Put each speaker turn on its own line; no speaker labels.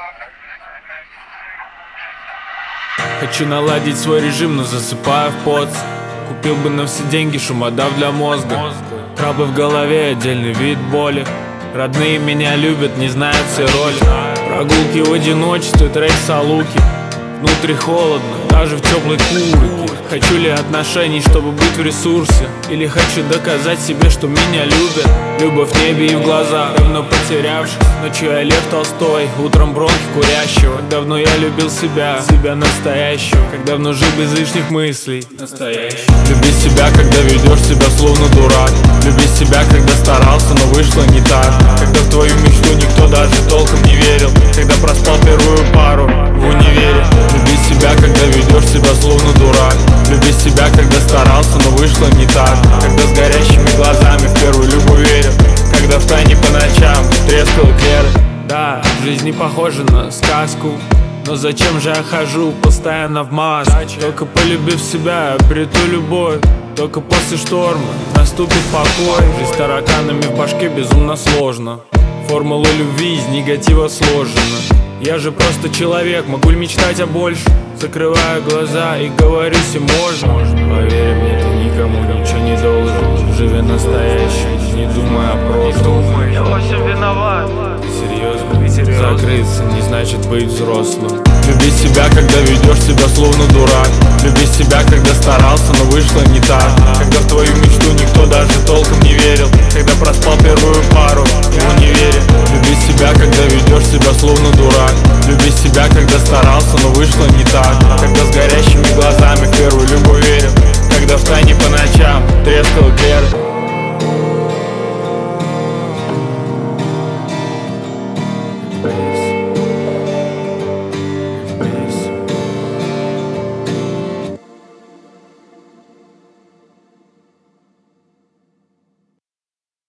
Хочу наладить свой режим, но засыпаю в поц. Купил бы на все деньги шумодав для мозга. Крабы в голове, отдельный вид боли. Родные меня любят, не знают все роли. Прогулки в одиночестве, трек Салуки. Внутри холодно, даже в теплой куртке. Хочу ли отношений, чтобы быть в ресурсе? Или хочу доказать себе, что меня любят? Любовь в небе и в глазах, давно потерявшись. Ночью я Лев Толстой, утром бронхи курящего. Как давно я любил себя настоящего. Как давно жил без лишних мыслей, настоящий. Люби себя, когда ведешь себя словно дурак. Люби себя, когда старался, но вышло не так. Когда в твою мечту никто даже толком не верил. Когда проспал первую пару в универе. Люби себя, когда ведешь себя словно дурак. Люби себя, когда старался, но вышло не так. Когда с горящими глазами в первую любовь верил. Когда в тайне по ночам трескал эклеры. Да, жизнь не похожа на сказку, но зачем же я хожу постоянно в маске? Только полюбив себя, обрету любовь. Только после шторма наступит покой. Жизнь с тараканами в башке безумно сложно. Формула любви из негатива сложена. Я же просто человек, могу ли мечтать о большем? Закрываю глаза и говорю, все можно. Поверь мне, ты никому ничего не должен. Живи настоящим, не думай о прошлом.
Я во всем виноват.
Серьезно? Закрыться не значит быть взрослым. Люби себя, когда ведешь себя словно дурак. Люби себя, когда старался, но вышло не так. Когда в твою мечту никто даже толком не верил. Когда проспал первую пару в универе. Люби себя, когда ведешь себя словно дурак. Люби себя, когда старался, но вышло не так. Когда с горящими глазами в первую любовь верил. Когда в тайне по ночам трескал эклеры.